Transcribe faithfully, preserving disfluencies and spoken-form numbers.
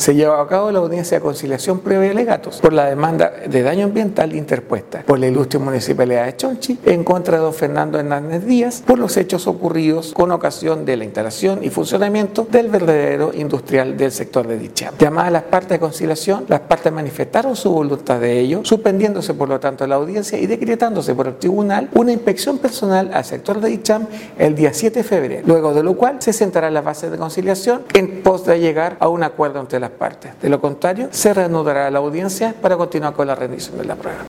Se llevó a cabo la audiencia de conciliación previa de alegatos por la demanda de daño ambiental interpuesta por la ilustre Municipalidad de Chonchi en contra de don Fernando Hernández Díaz por los hechos ocurridos con ocasión de la instalación y funcionamiento del vertedero industrial del sector de Dicham. Llamadas las partes de conciliación, las partes manifestaron su voluntad de ello, suspendiéndose por lo tanto la audiencia y decretándose por el tribunal una inspección personal al sector de Dicham el día siete de febrero, luego de lo cual se sentarán las bases de conciliación en pos de llegar a un acuerdo entre las partes. De lo contrario, se reanudará la audiencia para continuar con la rendición de la prueba.